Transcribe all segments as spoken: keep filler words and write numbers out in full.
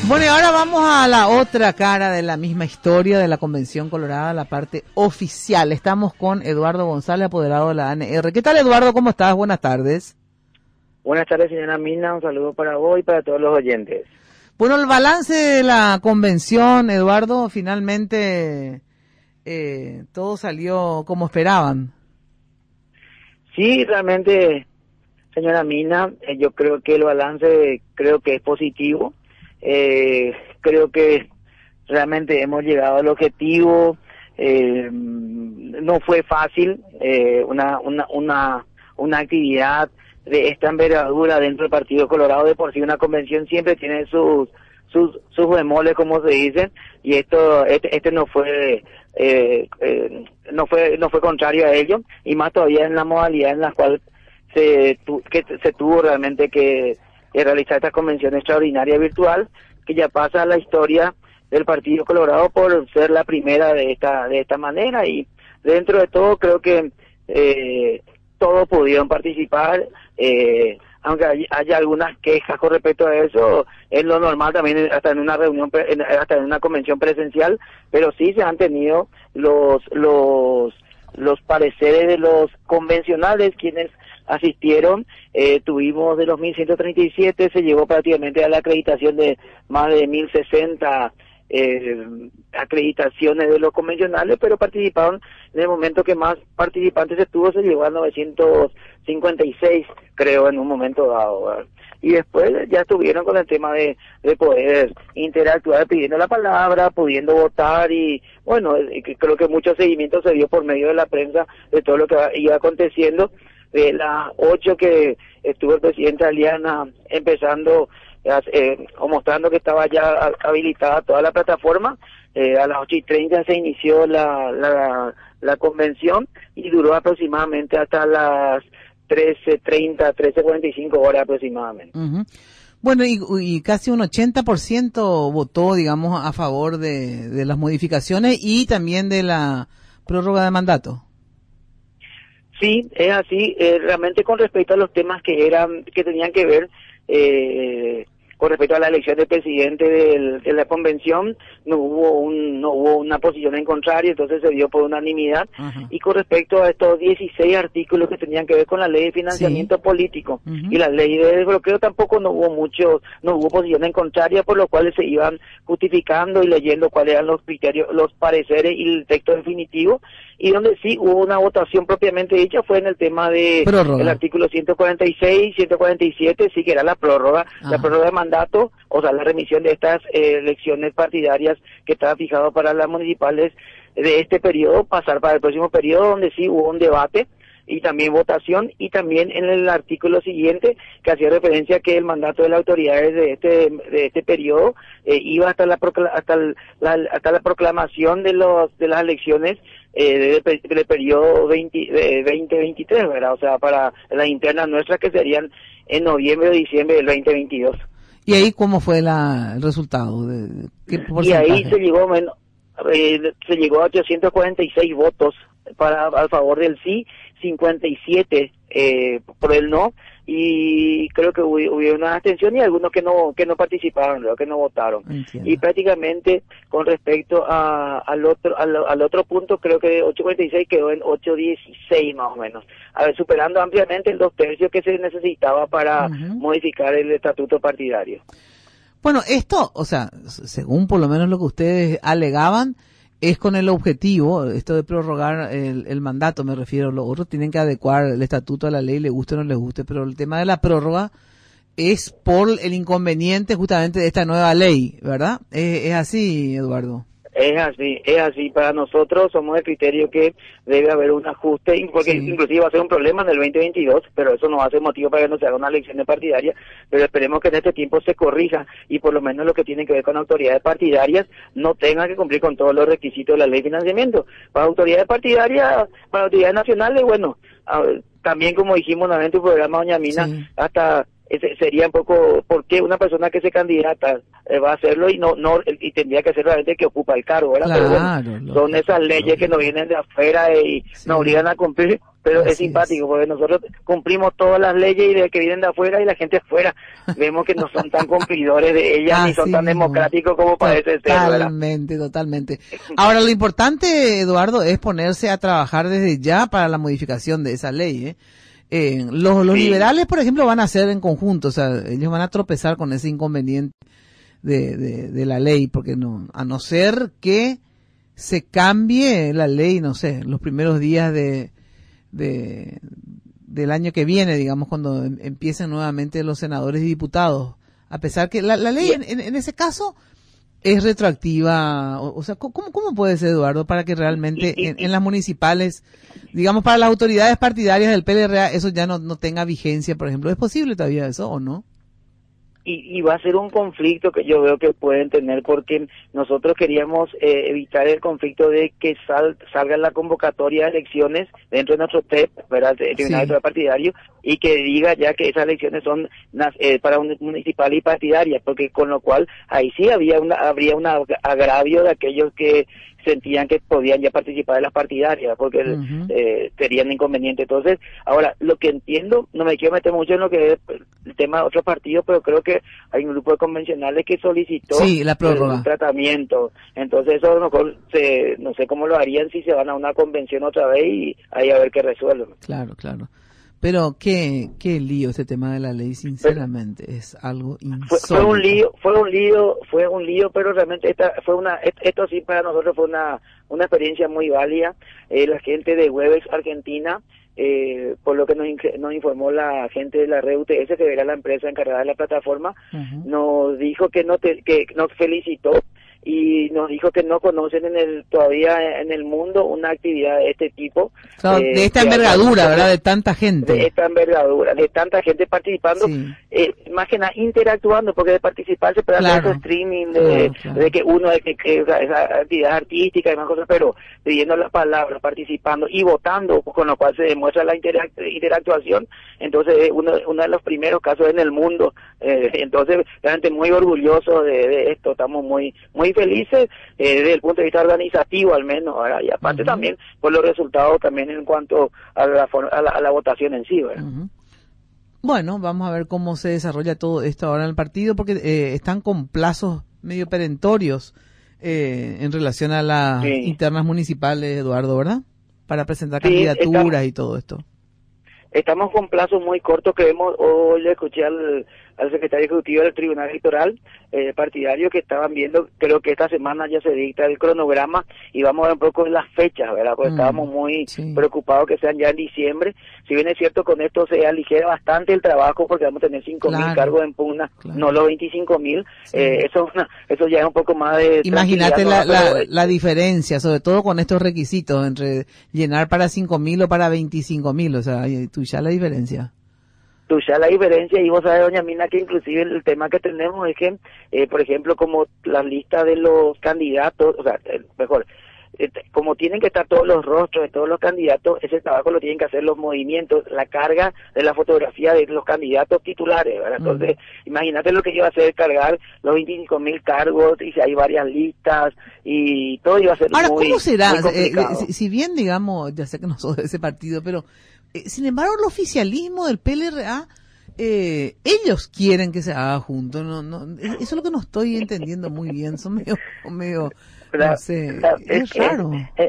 Bueno, y ahora vamos a la otra cara de la misma historia de la Convención Colorada, la parte oficial. Estamos con Eduardo González, apoderado de la A N R. ¿Qué tal, Eduardo? ¿Cómo estás? Buenas tardes. Buenas tardes, señora Mina. Un saludo para vos y para todos los oyentes. Bueno, el balance de la convención, Eduardo, finalmente eh, todo salió como esperaban. Sí, realmente, señora Mina, eh, yo creo que el balance creo que es positivo. Eh, creo que realmente hemos llegado al objetivo. Eh, no fue fácil eh, una, una, una, una actividad de esta envergadura dentro del Partido Colorado. De por sí una convención siempre tiene sus sus sus bemoles, como se dicen, y esto este, este no fue eh, eh, no fue no fue contrario a ello, y más todavía en la modalidad en la cual se tu, que se tuvo realmente que de realizar esta convención extraordinaria virtual, que ya pasa a la historia del Partido Colorado por ser la primera de esta de esta manera. Y dentro de todo creo que eh, todos pudieron participar, eh, aunque hay, haya algunas quejas con respecto a eso, es lo normal también hasta en una reunión, hasta en una convención presencial, pero sí se han tenido los los los pareceres de los convencionales quienes asistieron. Eh, tuvimos de los mil ciento treinta y siete, se llegó prácticamente a la acreditación de más de mil sesenta eh, acreditaciones de los convencionales, pero participaron en el momento que más participantes se tuvo, se llegó a novecientos cincuenta y seis, creo, en un momento dado, ¿verdad? Y después ya estuvieron con el tema de, de poder interactuar pidiendo la palabra, pudiendo votar, y bueno, creo que mucho seguimiento se dio por medio de la prensa de todo lo que iba aconteciendo. De las ocho que estuvo el presidente Aliana empezando eh, o mostrando que estaba ya habilitada toda la plataforma, eh, a las ocho y treinta se inició la, la, la convención y duró aproximadamente hasta las trece treinta, trece cuarenta y cinco horas aproximadamente. Uh-huh. Bueno, y, y casi un ochenta por ciento votó, digamos, a favor de, de las modificaciones y también de la prórroga de mandato. Sí, es así. Eh, realmente con respecto a los temas que eran que tenían que ver eh, con respecto a la elección del presidente del, de la convención, no hubo un no hubo una posición en contrario, entonces se dio por unanimidad. Uh-huh. Y con respecto a estos dieciséis artículos que tenían que ver con la ley de financiamiento sí. político uh-huh. y la ley de desbloqueo, tampoco no hubo mucho, no hubo posición en contraria, por lo cual se iban justificando y leyendo cuáles eran los criterios, los pareceres y el texto definitivo. Y donde sí hubo una votación propiamente dicha fue en el tema de prórroga. El artículo ciento cuarenta y seis, ciento cuarenta y siete, sí que era la prórroga, Ajá. la prórroga de mandato, o sea, la remisión de estas eh, elecciones partidarias que estaba fijado para las municipales de este periodo, pasar para el próximo periodo, donde sí hubo un debate y también votación, y también en el artículo siguiente que hacía referencia que el mandato de las autoridades de este de este periodo eh, iba hasta la procla- hasta la hasta la proclamación de los de las elecciones eh, del, del periodo veinte, de veinte veintitrés, ¿verdad? O sea, para las internas nuestras, que serían en noviembre o diciembre del veinte veintidós. ¿Y ahí cómo fue la, el resultado? ¿De qué y ahí se llegó menos, eh, se llegó a ochocientos cuarenta y seis votos para a favor del sí, cincuenta y siete eh, por el no, y creo que hubo, hubo una abstención y algunos que no que no participaron, que no votaron. Entiendo. Y prácticamente con respecto a, al otro al, al otro punto, creo que ocho cuarenta y seis quedó en ocho dieciséis más o menos, a ver, superando ampliamente el dos tercios que se necesitaba para uh-huh. modificar el estatuto partidario. Bueno, esto, o sea, según por lo menos lo que ustedes alegaban, es con el objetivo, esto de prorrogar el, el mandato, me refiero, los otros tienen que adecuar el estatuto a la ley, le guste o no les guste, pero el tema de la prórroga es por el inconveniente justamente de esta nueva ley, ¿verdad? ¿Es, es así, Eduardo? Es así, es así. Para nosotros somos el criterio que debe haber un ajuste, porque sí. inclusive va a ser un problema en el veinte veintidós, pero eso no va a ser motivo para que no se haga una elección partidaria, pero esperemos que en este tiempo se corrija y por lo menos lo que tiene que ver con autoridades partidarias no tengan que cumplir con todos los requisitos de la ley de financiamiento. Para autoridades partidarias, para autoridades nacionales, bueno, también como dijimos nuevamente en tu programa, doña Mina, sí. hasta ese sería un poco, ¿por qué una persona que se candidata eh, va a hacerlo y no no y tendría que ser realmente que ocupa el cargo, ¿verdad? Claro, Pero bueno, son esas leyes lógico. que nos vienen de afuera y Sí. nos obligan a cumplir, pero Así es simpático es. porque nosotros cumplimos todas las leyes y de que vienen de afuera y la gente afuera vemos que no son tan cumplidores de ellas ni son Así tan mismo. democráticos como parece ser, ¿verdad? Totalmente, totalmente. Ahora, lo importante, Eduardo, es ponerse a trabajar desde ya para la modificación de esa ley, ¿eh? Eh, los, los Sí. liberales, por ejemplo, van a hacer en conjunto, o sea, ellos van a tropezar con ese inconveniente de, de, de la ley, porque no, a no ser que se cambie la ley, no sé, los primeros días de, de del año que viene, digamos, cuando em- empiecen nuevamente los senadores y diputados, a pesar que la, la ley en, en, en ese caso es retroactiva, o, o sea, ¿cómo, ¿cómo puede ser, Eduardo, para que realmente Y, y, en, en las municipales, digamos, para las autoridades partidarias del P L R A, eso ya no, no tenga vigencia, por ejemplo? ¿Es posible todavía eso o no? y, y va a ser un conflicto que yo veo que pueden tener porque nosotros queríamos eh, evitar el conflicto de que sal, salga la convocatoria de elecciones dentro de nuestro T E P, ¿verdad? El Tribunal Sí. Electoral Partidario, y que diga ya que esas elecciones son nas- eh, para un, municipal y partidarias, porque con lo cual ahí sí había una, habría un agravio de aquellos que sentían que podían ya participar de las partidarias, porque Ujú. eh, serían inconvenientes. Entonces, ahora, lo que entiendo, no me quiero meter mucho en lo que es el tema de otros partidos, pero creo que hay un grupo de convencionales que solicitó Sí, la prórroga. el tratamiento. Entonces, eso a lo mejor, se, no sé cómo lo harían si se van a una convención otra vez y ahí a ver qué resuelven. Claro, claro. Pero qué, qué lío este tema de la ley, sinceramente, es algo Fue, insólito. fue un lío, fue un lío, fue un lío, pero realmente esta fue una, esto sí para nosotros fue una, una experiencia muy válida. Eh, la gente de Webex Argentina, eh, por lo que nos, nos informó la gente de la red U T S, que era la empresa encargada de la plataforma, Ujú. nos dijo que no te, que nos felicitó y nos dijo que no conocen en el todavía en el mundo una actividad de este tipo. Claro, eh, de esta que envergadura, haya- ¿verdad? De tanta de gente. esta envergadura, de tanta gente participando, Sí. eh, más que nada interactuando, porque de participar se puede Claro. hacer su streaming, de, Claro, claro. de que uno, de que, que esa, esa actividad artística y más cosas, pero pidiendo las palabras, participando y votando, con lo cual se demuestra la interac- interactuación. Entonces, eh, uno, uno de los primeros casos en el mundo. Eh, entonces, realmente muy orgulloso de, de esto, estamos muy muy felices eh, desde el punto de vista organizativo al menos, ¿verdad? Y aparte Ujú. también por los resultados también en cuanto a la, for- a la, a la votación en sí, ¿verdad? Ujú. Bueno, vamos a ver cómo se desarrolla todo esto ahora en el partido, porque eh, están con plazos medio perentorios eh, en relación a las Sí. internas municipales, Eduardo, ¿verdad? Para presentar Sí, candidaturas estamos- y todo esto. Estamos con plazos muy cortos que hemos, hoy le escuché al, al secretario ejecutivo del Tribunal Electoral eh, partidario que estaban viendo, creo que esta semana ya se dicta el cronograma y vamos a ver un poco en las fechas, ¿verdad? Porque Mm, estábamos muy sí. preocupados que sean ya en diciembre. Si bien es cierto, con esto se aligera bastante el trabajo porque vamos a tener cinco mil Claro. cargos en pugna, Claro. no los veinticinco mil. Sí. Eh, eso, es una- eso ya es un poco más de... Imagínate la, tranquilidad, ¿no? la, Pero, la diferencia, sobre todo con estos requisitos entre llenar para cinco mil o para veinticinco mil, o sea, hay- tú ya la diferencia. tú ya la diferencia, y vos sabes, doña Mina, que inclusive el tema que tenemos es que, eh, por ejemplo, como las listas de los candidatos, o sea, eh, mejor, eh, como tienen que estar todos los rostros de todos los candidatos, ese trabajo lo tienen que hacer los movimientos, la carga de la fotografía de los candidatos titulares, ¿verdad? Mm. Entonces, imagínate lo que iba a hacer cargar los veinticinco mil cargos, y si hay varias listas, y todo iba a ser Ahora, muy, ¿cómo será? muy Eh, complicado. si, si bien, digamos, ya sé que no soy de ese partido, pero eh, sin embargo, el oficialismo del P L R A, eh, ellos quieren que se haga junto. No, no, eso es lo que no estoy entendiendo muy bien. Son medio, medio, La- no sé, la- es que- raro. Es,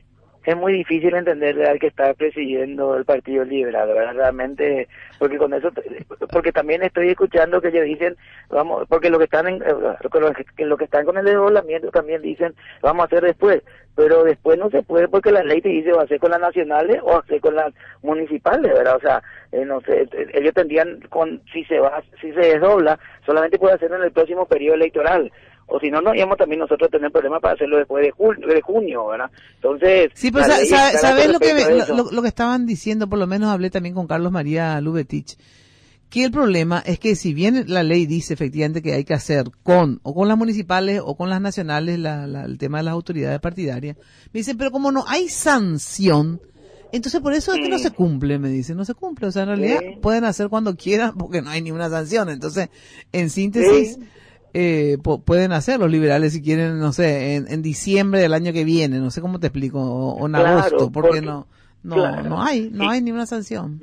es muy difícil entenderle al que está presidiendo el Partido Liberal, ¿verdad? Realmente, porque con eso, porque también estoy escuchando que ellos dicen, vamos, porque lo que están en, lo que, lo que están con el desdoblamiento también dicen, vamos a hacer después, pero después no se puede porque la ley te dice va a ser con las nacionales o va a ser con las municipales, ¿verdad? O sea, eh, no sé, ellos tendrían, con si se va, si se desdobla, solamente puede hacerlo en el próximo periodo electoral. O si no, no íbamos también nosotros a tener problemas para hacerlo después de junio, de junio, ¿verdad? Entonces... Sí, pero la sa- ley sa- está ¿sabes lo que, respecto a me- eso. lo, lo que estaban diciendo? Por lo menos hablé también con Carlos María Lubetich, que el problema es que si bien la ley dice efectivamente que hay que hacer con, o con las municipales o con las nacionales, la, la- el tema de las autoridades partidarias, me dicen, pero como no hay sanción, Entonces por eso es que no se cumple, me dicen, no se cumple. O sea, en realidad sí. pueden hacer cuando quieran porque no hay ninguna sanción. Entonces, en síntesis, sí. eh, po- pueden hacer los liberales si quieren, no sé, en, en diciembre del año que viene, no sé cómo te explico, o, o en Claro, agosto, porque, porque, no, no, claro. no hay, no Sí. hay ninguna sanción.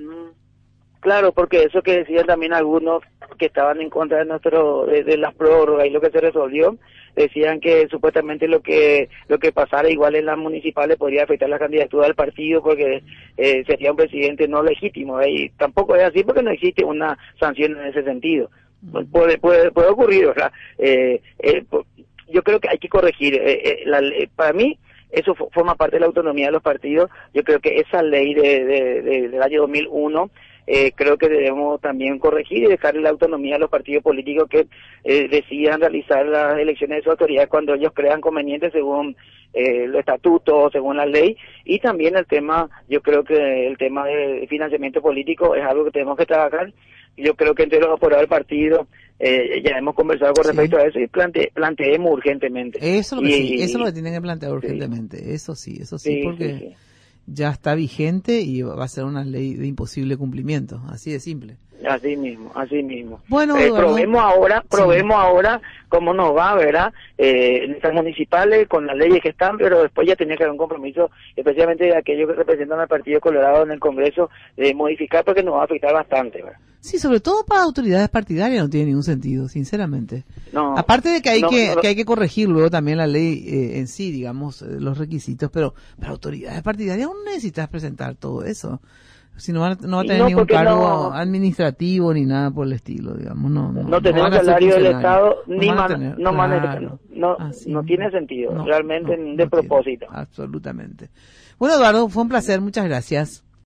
Claro, porque eso que decían también algunos que estaban en contra de nuestro de, de las prórrogas y lo que se resolvió, decían que supuestamente lo que lo que pasara igual en las municipales podría afectar la candidatura del partido porque eh, sería un presidente no legítimo, ¿eh? Y tampoco es así porque no existe una sanción en ese sentido. Pues puede puede puede ocurrir, ¿verdad? Eh, eh, yo creo que hay que corregir. Eh, eh, la, eh, para mí eso forma parte de la autonomía de los partidos. Yo creo que esa ley de, de, de del año dos mil uno Eh, creo que debemos también corregir y dejarle la autonomía a los partidos políticos que eh, decidan realizar las elecciones de su autoridad cuando ellos crean conveniente según eh, los estatutos, según la ley. Y también el tema, yo creo que el tema de financiamiento político es algo que tenemos que trabajar. Yo creo que entre los apoyados del partido eh, ya hemos conversado con respecto sí. a eso y plante, planteemos urgentemente. Eso es lo que, y, sí, eso es lo que tienen que plantear urgentemente, sí. eso sí, eso sí, sí porque... Sí, sí. ya está vigente y va a ser una ley de imposible cumplimiento, así de simple. Así mismo, así mismo. Bueno, eh, probemos ahora, probemos sí. ahora cómo nos va, ¿verdad? Eh, en estas municipales, con las leyes que están, pero después ya tenía que haber un compromiso, especialmente de aquellos que representan al Partido Colorado en el Congreso, de modificar porque nos va a afectar bastante, ¿verdad? Sí, sobre todo para autoridades partidarias no tiene ningún sentido, sinceramente. No, Aparte de que hay no, que, no, no. que hay que corregir luego también la ley eh, en sí, digamos, eh, los requisitos, pero para autoridades partidarias no necesitas presentar todo eso. Si no va, no va a tener no, ningún cargo no, administrativo ni nada por el estilo, digamos, no. No, no tenemos no salario del Estado, ni no, man, tener, no, claro, no, así, no tiene sentido, no, realmente no, de no propósito. Tiene, absolutamente. Bueno, Eduardo, fue un placer, muchas gracias.